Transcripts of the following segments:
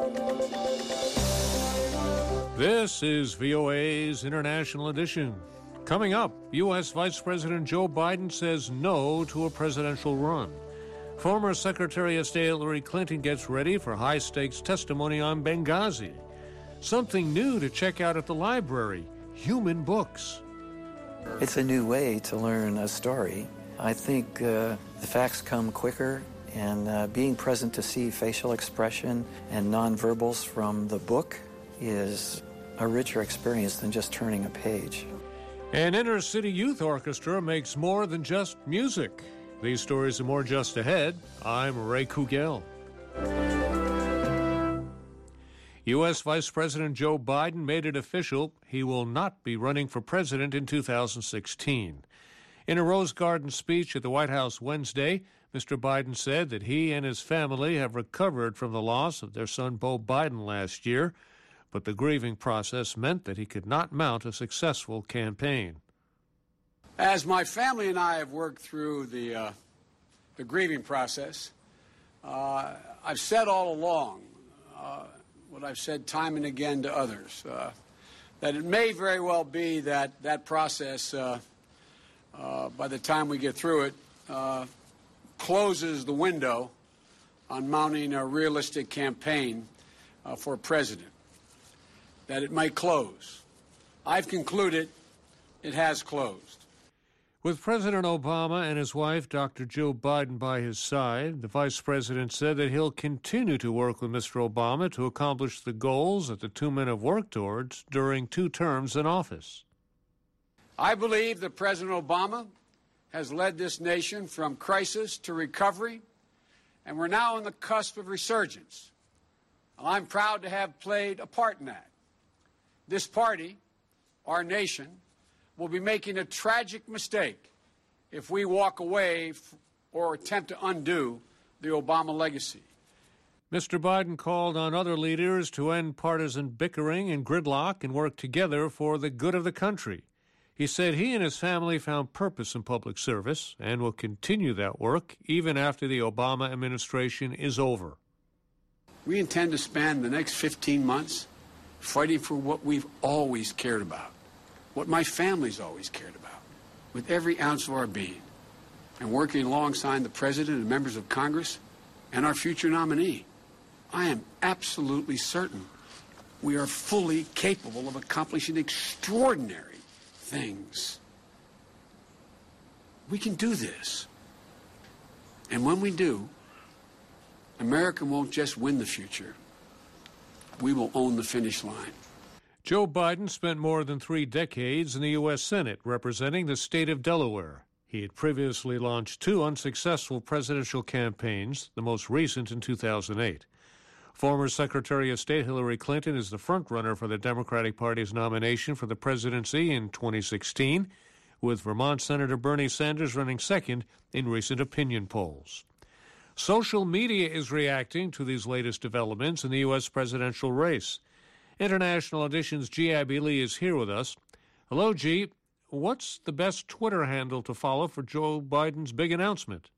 This is VOA's International Edition. Coming up, U.S. Vice President Joe Biden says no to a presidential run. Former Secretary of State Hillary Clinton gets ready for high-stakes testimony on Benghazi. Something new to check out at the library, human books. It's a new way to learn a story. I think the facts come quicker, and being present to see facial expression and nonverbals from the book is a richer experience than just turning a page. An inner-city youth orchestra makes more than just music. These stories and more just ahead. I'm Ray Kugel. U.S. Vice President Joe Biden made it official he will not be running for president in 2016. In a Rose Garden speech at the White House Wednesday, Mr. Biden said that he and his family have recovered from the loss of their son Beau Biden last year, but the grieving process meant that he could not mount a successful campaign. As my family and I have worked through the grieving process, I've said all along what I've said time and again to others, that it may very well be that that process, by the time we get through it, closes the window on mounting a realistic campaign for president, that it might close. I've concluded it has closed. With President Obama and his wife, Dr. Jill Biden, by his side, the vice president said that he'll continue to work with Mr. Obama to accomplish the goals that the two men have worked towards during 2 terms in office. I believe that President Obama has led this nation from crisis to recovery, and we're now on the cusp of resurgence. I'm proud to have played a part in that. This party, our nation, will be making a tragic mistake if we walk away or attempt to undo the Obama legacy. Mr. Biden called on other leaders to end partisan bickering and gridlock and work together for the good of the country. He said he and his family found purpose in public service and will continue that work even after the Obama administration is over. We intend to spend the next 15 months fighting for what we've always cared about, what my family's always cared about, with every ounce of our being, and working alongside the President and members of Congress and our future nominee. I am absolutely certain we are fully capable of accomplishing extraordinary things. We can do this. And when we do, America won't just win the future. We will own the finish line. Joe Biden spent more than 3 decades in the U.S. Senate representing the state of Delaware. He had previously launched 2 unsuccessful presidential campaigns, the most recent in 2008. Former Secretary of State Hillary Clinton is the frontrunner for the Democratic Party's nomination for the presidency in 2016, with Vermont Senator Bernie Sanders running second in recent opinion polls. Social media is reacting to these latest developments in the U.S. presidential race. International Edition's G. Abby Lee is here with us. Hello, G. What's the best Twitter handle to follow for Joe Biden's big announcement?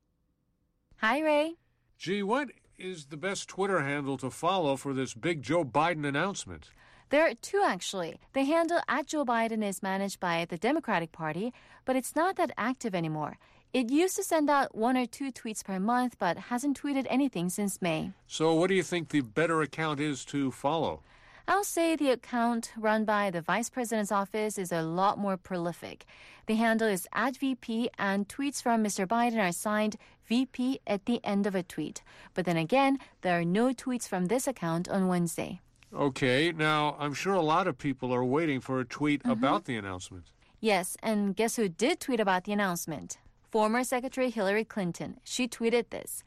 Hi, Ray. G, what is the best Twitter handle to follow for this big Joe Biden announcement? There are 2, actually. The handle @JoeBiden is managed by the Democratic Party, but it's not that active anymore. It used to send out 1 or 2 tweets per month, but hasn't tweeted anything since May. So what do you think the better account is to follow? I'll say the account run by the Vice President's office is a lot more prolific. The handle is @VP, and tweets from Mr. Biden are signed VP at the end of a tweet. But then again, there are no tweets from this account on Wednesday. Okay, now I'm sure a lot of people are waiting for a tweet about the announcement. Yes, and guess who did tweet about the announcement? Former Secretary Hillary Clinton. She tweeted this: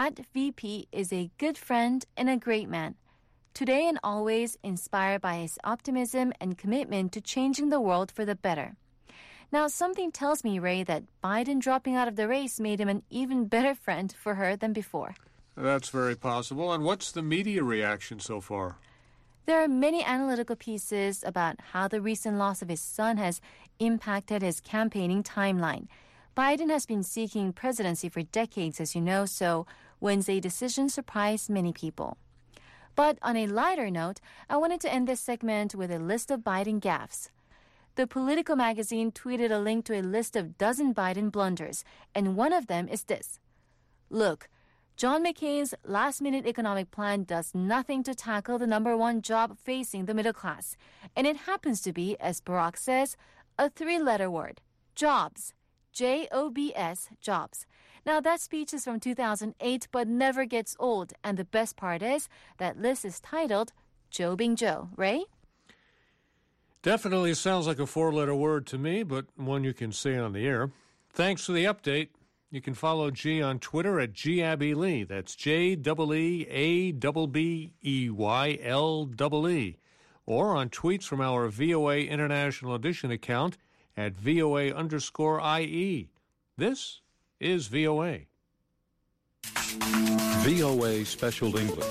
@VP is a good friend and a great man. Today and always inspired by his optimism and commitment to changing the world for the better. Now, something tells me, Ray, that Biden dropping out of the race made him an even better friend for her than before. That's very possible. And what's the media reaction so far? There are many analytical pieces about how the recent loss of his son has impacted his campaigning timeline. Biden has been seeking presidency for decades, as you know, so Wednesday's decision surprised many people. But on a lighter note, I wanted to end this segment with a list of Biden gaffes. The Politico magazine tweeted a link to a list of dozen Biden blunders, and one of them is this. Look, John McCain's last-minute economic plan does nothing to tackle the number one job facing the middle class. And it happens to be, as Barack says, a three-letter word, jobs. J-O-B-S, jobs. Now, that speech is from 2008, but never gets old. And the best part is that list is titled Jobbing Joe. Ray? Definitely sounds like a four-letter word to me, but one you can say on the air. Thanks for the update. You can follow G on Twitter at GABBEYLE. That's JEEABBEYLEE. Or on tweets from our VOA International Edition account at VOA_IE. This is VOA. VOA Special English.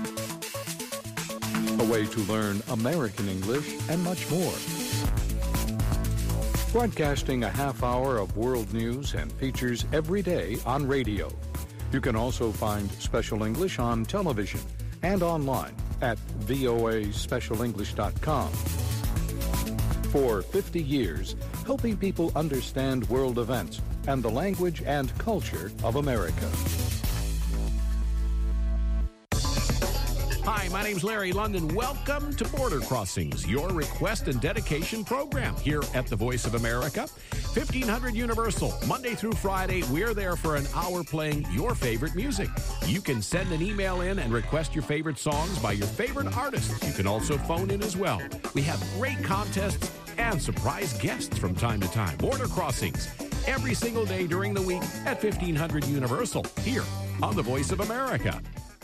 A way to learn American English and much more. Broadcasting a half hour of world news and features every day on radio. You can also find Special English on television and online at voaspecialenglish.com. For 50 years, helping people understand world events and the language and culture of America. Hi, my name's Larry London. Welcome to Border Crossings, your request and dedication program here at the Voice of America. 1500 Universal, Monday through Friday, we're there for an hour playing your favorite music. You can send an email in and request your favorite songs by your favorite artists. You can also phone in as well. We have great contests and surprise guests from time to time. Border Crossings, every single day during the week at 1500 Universal, here on the Voice of America.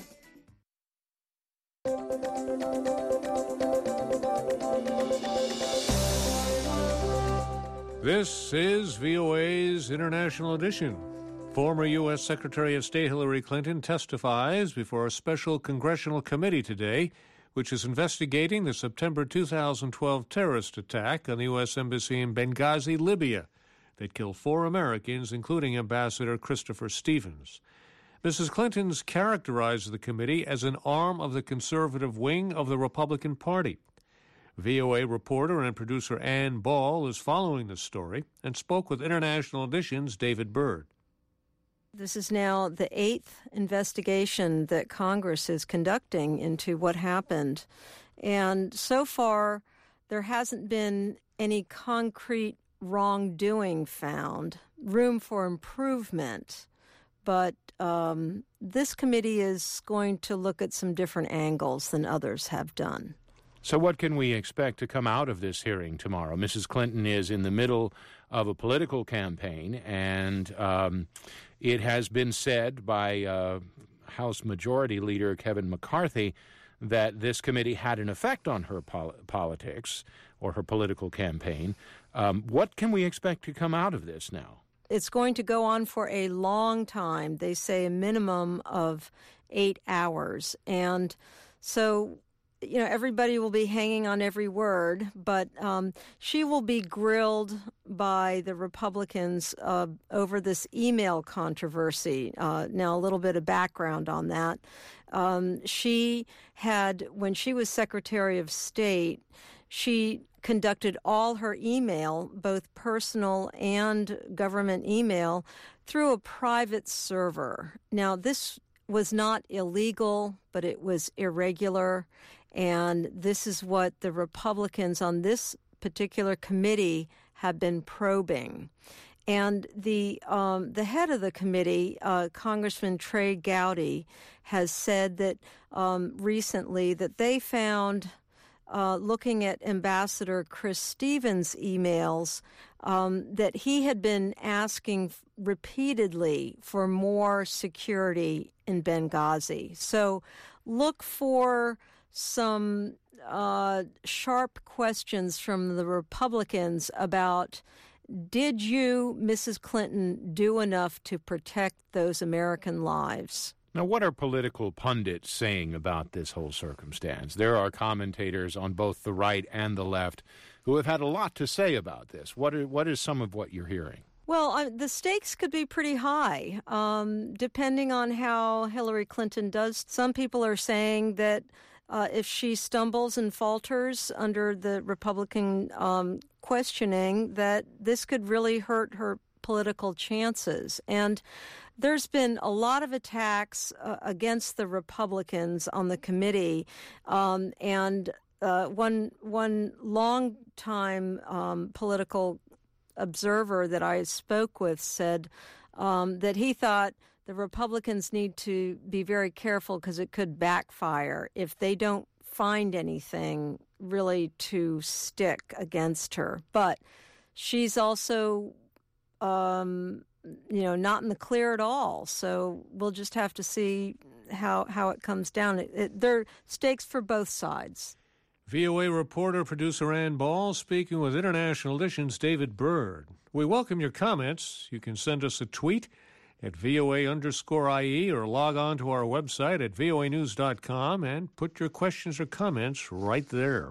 This is VOA's International Edition. Former U.S. Secretary of State Hillary Clinton testifies before a special congressional committee today, which is investigating the September 2012 terrorist attack on the U.S. Embassy in Benghazi, Libya, that killed 4 Americans, including Ambassador Christopher Stevens. Mrs. Clinton's characterized the committee as an arm of the conservative wing of the Republican Party. VOA reporter and producer Ann Ball is following this story and spoke with International Edition's David Byrd. This is now the 8th investigation that Congress is conducting into what happened. And so far, there hasn't been any concrete wrongdoing found, room for improvement. But this committee is going to look at some different angles than others have done. So what can we expect to come out of this hearing tomorrow? Mrs. Clinton is in the middle of a political campaign, and it has been said by House Majority Leader Kevin McCarthy that this committee had an effect on her politics or her political campaign. What can we expect to come out of this now? It's going to go on for a long time. They say a minimum of 8 hours. And so, you know, everybody will be hanging on every word, but she will be grilled by the Republicans over this email controversy. Now, a little bit of background on that. She had, when she was Secretary of State, she conducted all her email, both personal and government email, through a private server. Now, this was not illegal, but it was irregular, and this is what the Republicans on this particular committee have been probing. And the head of the committee, Congressman Trey Gowdy, has said that recently that they found, looking at Ambassador Chris Stevens' emails, that he had been asking repeatedly for more security in Benghazi. So look for some sharp questions from the Republicans about, did you, Mrs. Clinton, do enough to protect those American lives? Now, what are political pundits saying about this whole circumstance? There are commentators on both the right and the left who have had a lot to say about this. What is some of what you're hearing? Well, the stakes could be pretty high, depending on how Hillary Clinton does. Some people are saying that if she stumbles and falters under the Republican questioning, that this could really hurt her political chances. And there's been a lot of attacks against the Republicans on the committee, and one long-time political observer that I spoke with said that he thought the Republicans need to be very careful because it could backfire if they don't find anything really to stick against her. But she's also, not in the clear at all. So we'll just have to see how it comes down. There are stakes for both sides. VOA reporter, producer Ann Ball, speaking with International Edition's David Byrd. We welcome your comments. You can send us a tweet at VOA_IE or log on to our website at voanews.com and put your questions or comments right there.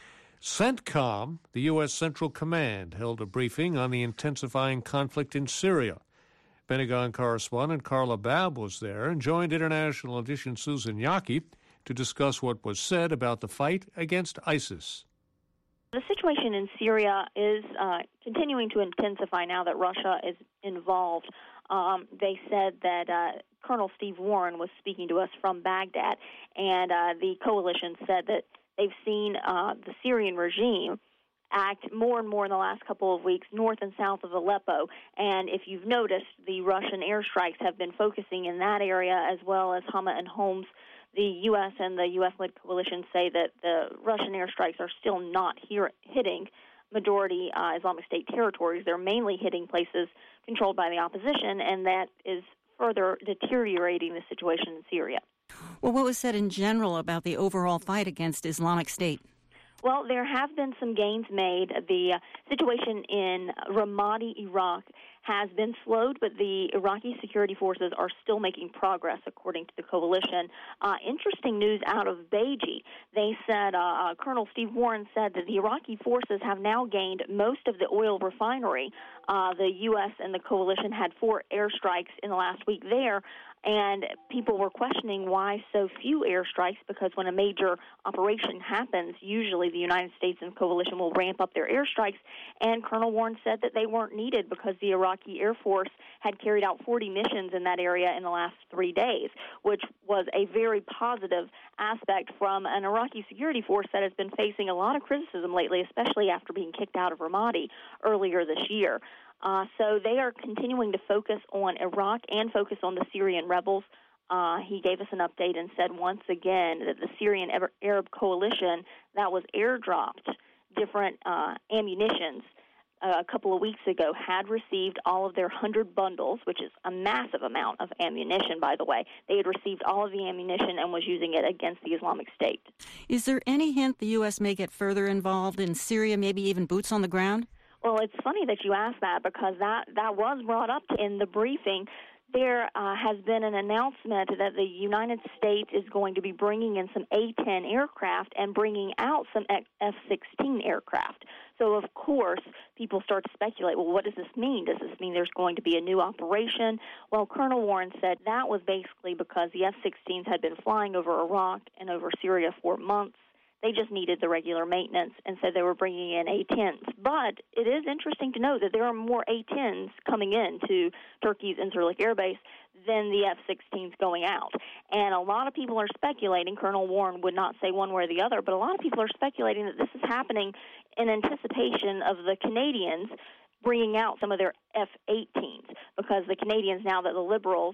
CENTCOM, the U.S. Central Command, held a briefing on the intensifying conflict in Syria. Pentagon correspondent Carla Babb was there and joined International Edition Susan Yaki to discuss what was said about the fight against ISIS. The situation in Syria is continuing to intensify now that Russia is involved. They said that Colonel Steve Warren was speaking to us from Baghdad, and the coalition said that they've seen the Syrian regime act more and more in the last couple of weeks north and south of Aleppo. And if you've noticed, the Russian airstrikes have been focusing in that area as well as Hama and Homs. The U.S. and the U.S.-led coalition say that the Russian airstrikes are still not hitting majority Islamic State territories. They're mainly hitting places controlled by the opposition, and that is further deteriorating the situation in Syria. Well, what was said in general about the overall fight against Islamic State? Well, there have been some gains made. The situation in Ramadi, Iraq, has been slowed, but the Iraqi security forces are still making progress, according to the coalition. Interesting news out of Beiji. They said, Colonel Steve Warren said that the Iraqi forces have now gained most of the oil refinery. The U.S. and the coalition had 4 airstrikes in the last week there, and people were questioning why so few airstrikes, because when a major operation happens, usually the United States and coalition will ramp up their airstrikes, and Colonel Warren said that they weren't needed because the Iraqi Air Force had carried out 40 missions in that area in the last 3 days, which was a very positive aspect from an Iraqi security force that has been facing a lot of criticism lately, especially after being kicked out of Ramadi earlier this year. So they are continuing to focus on Iraq and focus on the Syrian rebels. He gave us an update and said once again that the Syrian Arab coalition that was airdropped different ammunitions a couple of weeks ago had received all of their 100 bundles, which is a massive amount of ammunition, by the way. They had received all of the ammunition and was using it against the Islamic State. Is there any hint the U.S. may get further involved in Syria, maybe even boots on the ground? Well, it's funny that you asked that because that was brought up in the briefing. There has been an announcement that the United States is going to be bringing in some A-10 aircraft and bringing out some F-16 aircraft. So, of course, people start to speculate, well, what does this mean? Does this mean there's going to be a new operation? Well, Colonel Warren said that was basically because the F-16s had been flying over Iraq and over Syria for months. They just needed the regular maintenance, and so they were bringing in A-10s. But it is interesting to note that there are more A-10s coming in to Turkey's Incirlik Air Base than the F-16s going out. And a lot of people are speculating, Colonel Warren would not say one way or the other, but a lot of people are speculating that this is happening in anticipation of the Canadians bringing out some of their F-18s, because the Canadians, now that the Liberals,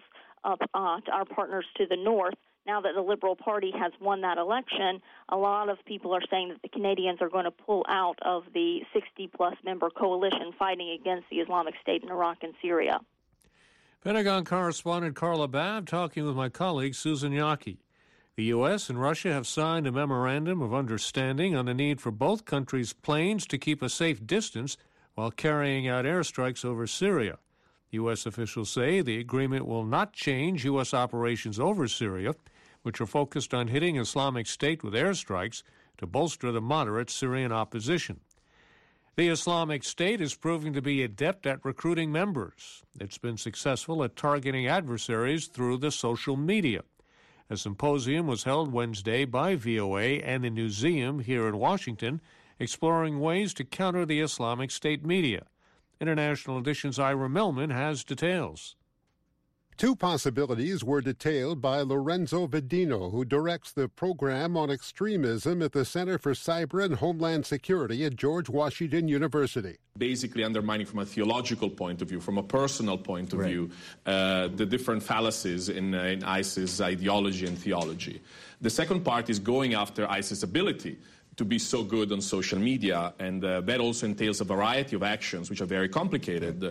our partners to the north, now that the Liberal Party has won that election, a lot of people are saying that the Canadians are going to pull out of the 60-plus member coalition fighting against the Islamic State in Iraq and Syria. Pentagon correspondent Carla Babb talking with my colleague Susan Yaki. The U.S. and Russia have signed a memorandum of understanding on the need for both countries' planes to keep a safe distance while carrying out airstrikes over Syria. U.S. officials say the agreement will not change U.S. operations over Syria, which are focused on hitting Islamic State with airstrikes to bolster the moderate Syrian opposition. The Islamic State is proving to be adept at recruiting members. It's been successful at targeting adversaries through the social media. A symposium was held Wednesday by VOA and the Newseum here in Washington, exploring ways to counter the Islamic State media. International Edition's Ira Mellman has details. Two possibilities were detailed by Lorenzo Vedino, who directs the program on extremism at the Center for Cyber and Homeland Security at George Washington University. Basically undermining from a theological point of view, from a personal point of view, the different fallacies in ISIS ideology and theology. The second part is going after ISIS' ability to be so good on social media, and that also entails a variety of actions which are very complicated.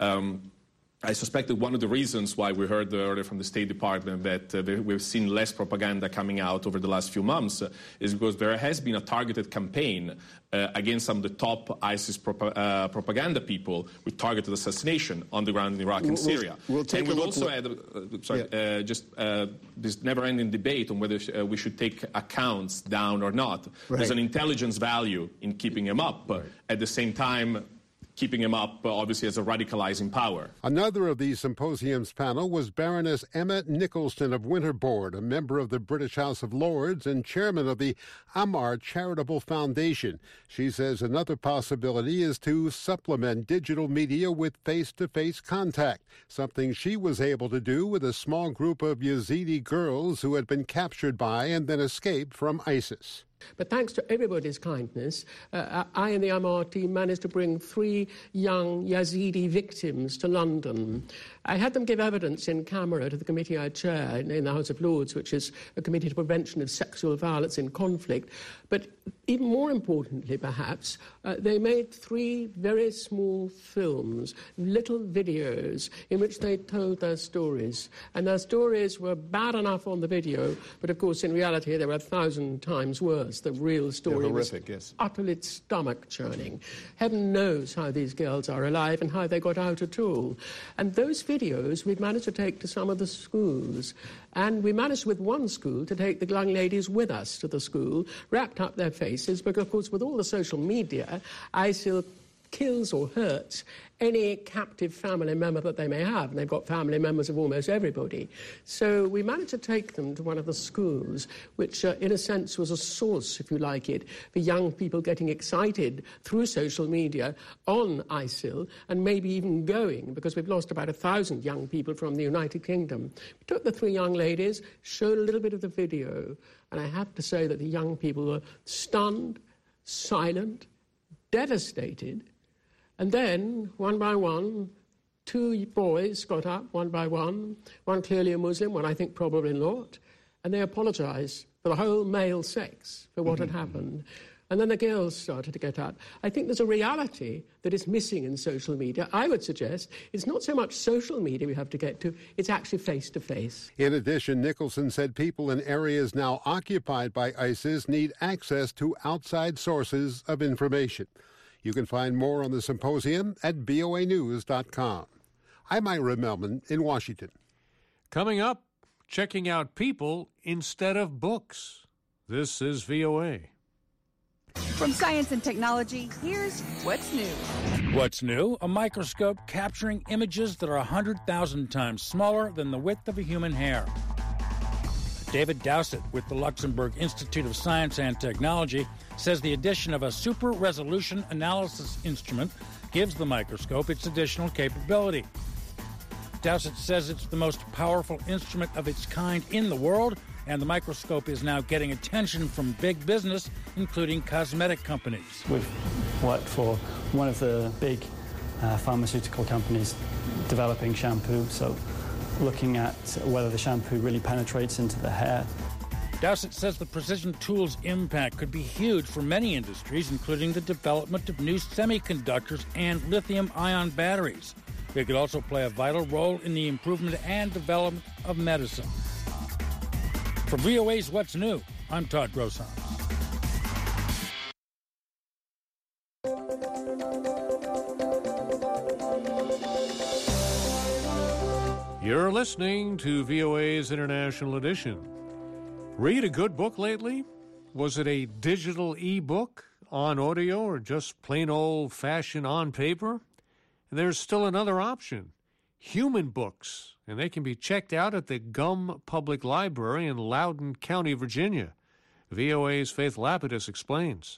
I suspect that one of the reasons why we heard earlier from the State Department that we've seen less propaganda coming out over the last few months is because there has been a targeted campaign against some of the top ISIS propaganda people with targeted assassination on the ground in Iraq and Syria. We'll take and we've a look. also had this never-ending debate on whether we should take accounts down or not. Right. There's an intelligence value in keeping them up. Right. At the same time, keeping him up, obviously, as a radicalizing power. Another of the symposium's panel was Baroness Emma Nicholson of Winterbourne, a member of the British House of Lords and chairman of the Ammar Charitable Foundation. She says another possibility is to supplement digital media with face-to-face contact, something she was able to do with a small group of Yazidi girls who had been captured by and then escaped from ISIS. But thanks to everybody's kindness, I and the Ammar team managed to bring 3 young Yazidi victims to London. I had them give evidence in camera to the committee I chair in the House of Lords, which is a committee to prevention of sexual violence in conflict. But even more importantly, perhaps, they made 3 very small films, little videos, in which they told their stories. And their stories were bad enough on the video, but of course, in reality, they were 1,000 times worse. The real story was utterly stomach-churning. Heaven knows how these girls are alive and how they got out at all. And those videos we've managed to take to some of the schools. And we managed with one school to take the young ladies with us to the school, wrapped up their faces, because, of course, with all the social media, ISIL kills or hurts any captive family member that they may have, and they've got family members of almost everybody. So we managed to take them to one of the schools, which in a sense was a source, if you like it, for young people getting excited through social media on ISIL, and maybe even going, because we've lost about 1,000 young people from the United Kingdom. We took the 3 young ladies, showed a little bit of the video, and I have to say that the young people were stunned, silent, devastated. And then, one by one, 2 boys got up, one by one clearly a Muslim, one I think probably not, and they apologised for the whole male sex for what had happened. And then the girls started to get up. I think there's a reality that is missing in social media. I would suggest it's not so much social media we have to get to, it's actually face-to-face. In addition, Nicholson said people in areas now occupied by ISIS need access to outside sources of information. You can find more on the symposium at voanews.com. I'm Ira Mellman in Washington. Coming up, checking out people instead of books. This is VOA. From Science and Technology, here's What's New. What's new? A microscope capturing images that are 100,000 times smaller than the width of a human hair. David Dowsett with the Luxembourg Institute of Science and Technology says the addition of a super-resolution analysis instrument gives the microscope its additional capability. Dowsett says it's the most powerful instrument of its kind in the world, and the microscope is now getting attention from big business, including cosmetic companies. We've worked for one of the big pharmaceutical companies developing shampoo, so looking at whether the shampoo really penetrates into the hair. Dowsett says the precision tool's impact could be huge for many industries, including the development of new semiconductors and lithium-ion batteries. It could also play a vital role in the improvement and development of medicine. For VOA's What's New, I'm Todd Grosshans. You're listening to VOA's International Edition. Read a good book lately? Was it a digital e-book, on audio or just plain old-fashioned on paper? There's still another option, human books, and they can be checked out at the Gum Public Library in Loudoun County, Virginia. VOA's Faith Lapidus explains.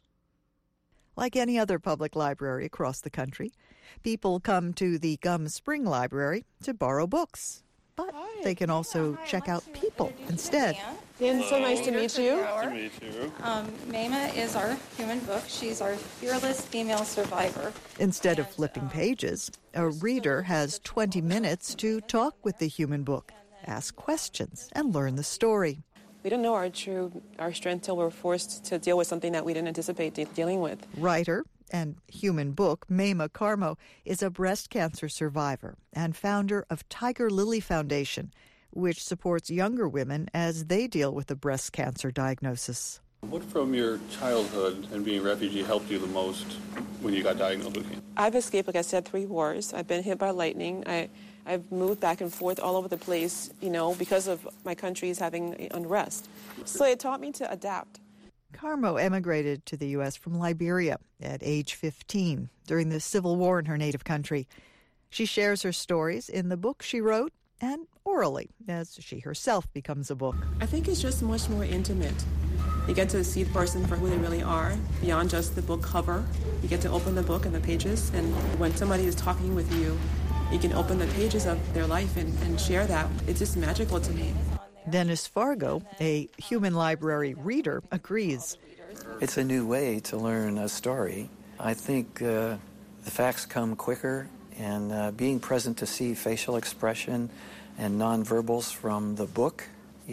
Like any other public library across the country, people come to the Gum Spring Library to borrow books. But they can also check out people instead. Dan, so nice to meet you. Nice to meet you. Mayma is our human book. She's our fearless female survivor. Instead of flipping pages, a reader has 20 minutes to talk with the human book, ask questions, and learn the story. We don't know our strength till we're forced to deal with something that we didn't anticipate dealing with. Writer and human book Mayma Carmo is a breast cancer survivor and founder of Tiger Lily Foundation, which supports younger women as they deal with a breast cancer diagnosis. What from your childhood and being a refugee helped you the most when you got diagnosed with cancer? I've escaped, like I said, 3 wars. I've been hit by lightning. I've moved back and forth all over the place, because of my country's having unrest. So it taught me to adapt. Carmo emigrated to the U.S. from Liberia at age 15 during the Civil War in her native country. She shares her stories in the book she wrote and orally as she herself becomes a book. I think it's just much more intimate. You get to see the person for who they really are, beyond just the book cover. You get to open the book and the pages, and when somebody is talking with you, you can open the pages of their life and share that. It's just magical to me. Dennis Fargo, a human library reader, agrees. It's a new way to learn a story. I think the facts come quicker, and being present to see facial expression and nonverbals from the book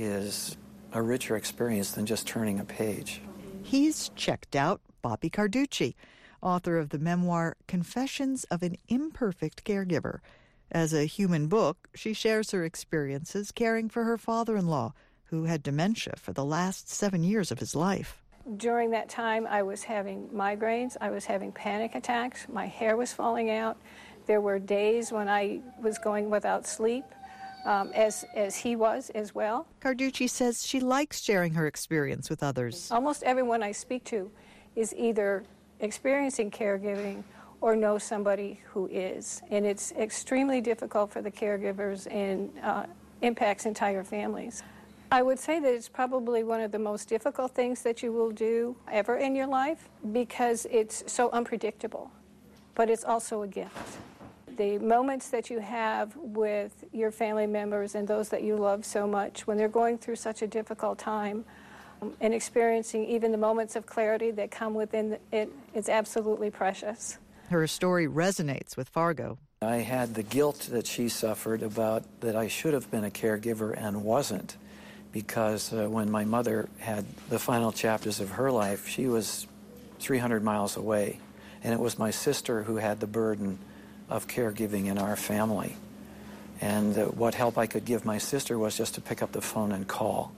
is a richer experience than just turning a page. He's checked out Bobby Carducci, author of the memoir Confessions of an Imperfect Caregiver. As a human book, she shares her experiences caring for her father-in-law, who had dementia for the last 7 years of his life. During that time, I was having migraines, I was having panic attacks, my hair was falling out. There were days when I was going without sleep, as he was as well. Carducci says she likes sharing her experience with others. Almost everyone I speak to is either experiencing caregiving or know somebody who is. And it's extremely difficult for the caregivers and impacts entire families. I would say that it's probably one of the most difficult things that you will do ever in your life because it's so unpredictable, but it's also a gift. The moments that you have with your family members and those that you love so much when they're going through such a difficult time and experiencing even the moments of clarity that come within it, it's absolutely precious. Her story resonates with Fargo. I had the guilt that she suffered about that I should have been a caregiver and wasn't, because when my mother had the final chapters of her life, she was 300 miles away, and it was my sister who had the burden of caregiving in our family. And what help I could give my sister was just to pick up the phone and call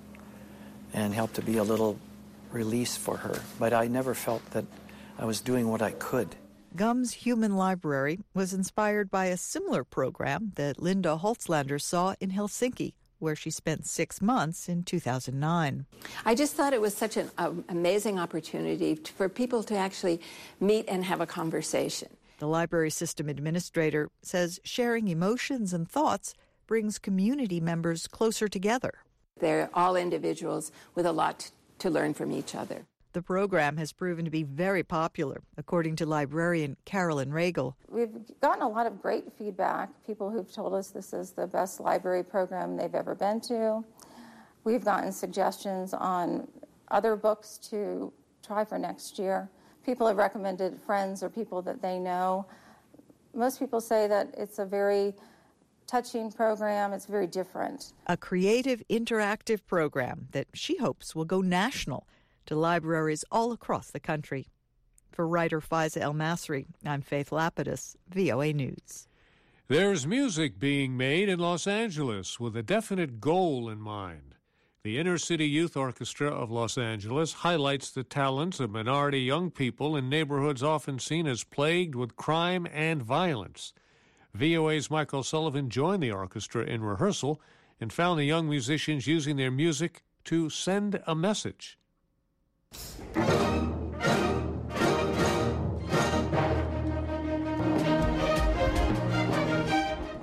and help to be a little release for her. But I never felt that I was doing what I could. Gum's Human Library was inspired by a similar program that Linda Holtzlander saw in Helsinki, where she spent 6 months in 2009. I just thought it was such an amazing opportunity for people to actually meet and have a conversation. The library system administrator says sharing emotions and thoughts brings community members closer together. They're all individuals with a lot to learn from each other. The program has proven to be very popular, according to librarian Carolyn Regal. We've gotten a lot of great feedback, people who've told us this is the best library program they've ever been to. We've gotten suggestions on other books to try for next year. People have recommended friends or people that they know. Most people say that it's a very touching program. It's very different. A creative, interactive program that she hopes will go national to libraries all across the country. For writer Faiza El-Masri, I'm Faith Lapidus, VOA News. There's music being made in Los Angeles with a definite goal in mind. The Inner City Youth Orchestra of Los Angeles highlights the talents of minority young people in neighborhoods often seen as plagued with crime and violence. VOA's Michael Sullivan joined the orchestra in rehearsal and found the young musicians using their music to send a message.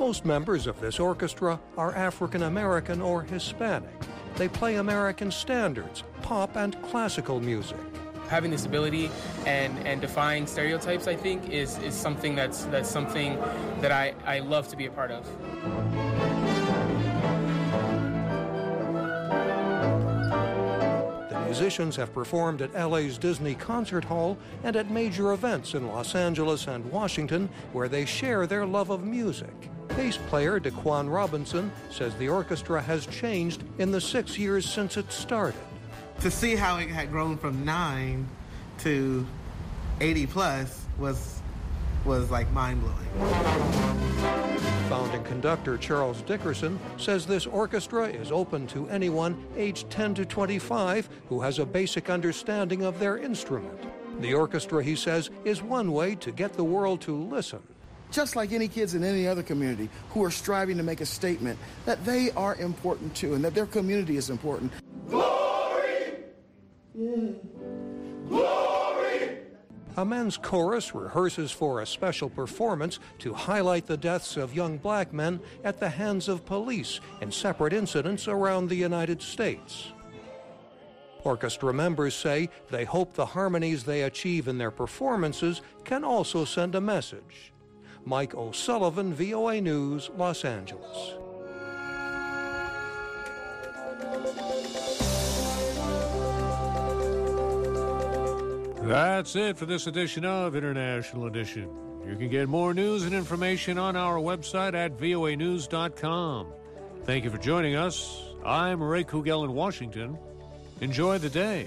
Most members of this orchestra are African American or Hispanic. They play American standards, pop and classical music. Having this ability and defying stereotypes, I think, is something that's something that I love to be a part of. The musicians have performed at LA's Disney Concert Hall and at major events in Los Angeles and Washington, where they share their love of music. Bass player Daquan Robinson says the orchestra has changed in the 6 years since it started. To see how it had grown from 9 to 80 plus was like mind-blowing. Founding conductor Charles Dickerson says this orchestra is open to anyone aged 10 to 25 who has a basic understanding of their instrument. The orchestra, he says, is one way to get the world to listen. Just like any kids in any other community who are striving to make a statement that they are important too and that their community is important. Glory! Yeah. Glory! A men's chorus rehearses for a special performance to highlight the deaths of young black men at the hands of police in separate incidents around the United States. Orchestra members say they hope the harmonies they achieve in their performances can also send a message. Mike O'Sullivan, VOA News, Los Angeles. That's it for this edition of International Edition. You can get more news and information on our website at voanews.com. Thank you for joining us. I'm Ray Kugel in Washington. Enjoy the day.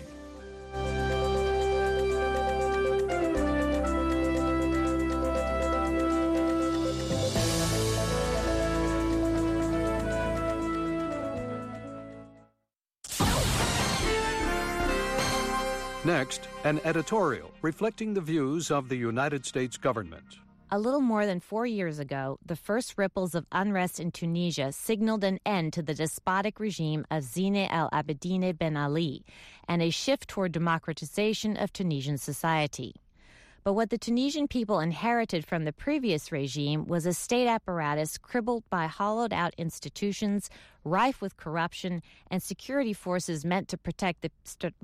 Next, an editorial reflecting the views of the United States government. A little more than 4 years ago, the first ripples of unrest in Tunisia signaled an end to the despotic regime of Zine El Abidine Ben Ali and a shift toward democratization of Tunisian society. But what the Tunisian people inherited from the previous regime was a state apparatus crippled by hollowed-out institutions, rife with corruption, and security forces meant to protect the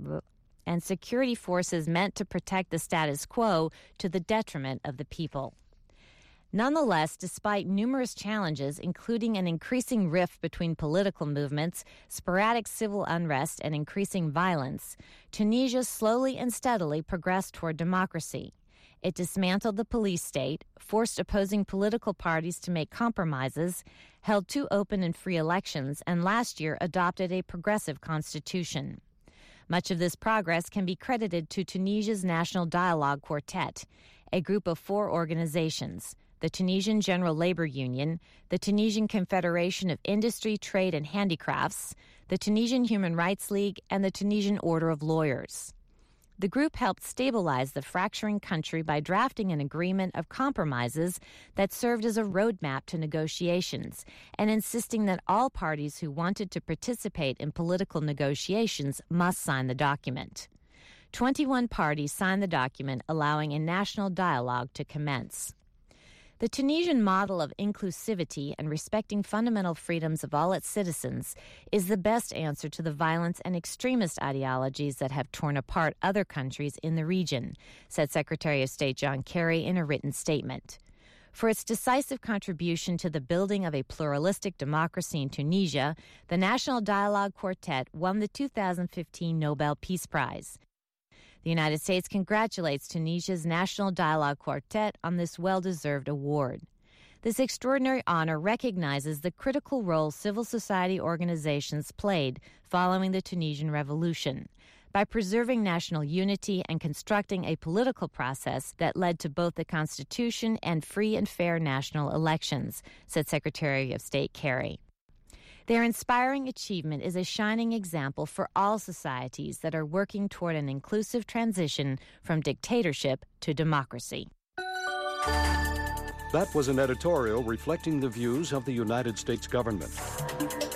status quo to the detriment of the people. Nonetheless, despite numerous challenges, including an increasing rift between political movements, sporadic civil unrest, and increasing violence, Tunisia slowly and steadily progressed toward democracy. It dismantled the police state, forced opposing political parties to make compromises, held 2 open and free elections, and last year adopted a progressive constitution. Much of this progress can be credited to Tunisia's National Dialogue Quartet, a group of 4 organizations: the Tunisian General Labor Union, the Tunisian Confederation of Industry, Trade, and Handicrafts, the Tunisian Human Rights League, and the Tunisian Order of Lawyers. The group helped stabilize the fracturing country by drafting an agreement of compromises that served as a roadmap to negotiations and insisting that all parties who wanted to participate in political negotiations must sign the document. 21 parties signed the document, allowing a national dialogue to commence. The Tunisian model of inclusivity and respecting fundamental freedoms of all its citizens is the best answer to the violence and extremist ideologies that have torn apart other countries in the region, said Secretary of State John Kerry in a written statement. For its decisive contribution to the building of a pluralistic democracy in Tunisia, the National Dialogue Quartet won the 2015 Nobel Peace Prize. The United States congratulates Tunisia's National Dialogue Quartet on this well-deserved award. This extraordinary honor recognizes the critical role civil society organizations played following the Tunisian Revolution by preserving national unity and constructing a political process that led to both the Constitution and free and fair national elections, said Secretary of State Kerry. Their inspiring achievement is a shining example for all societies that are working toward an inclusive transition from dictatorship to democracy. That was an editorial reflecting the views of the United States government.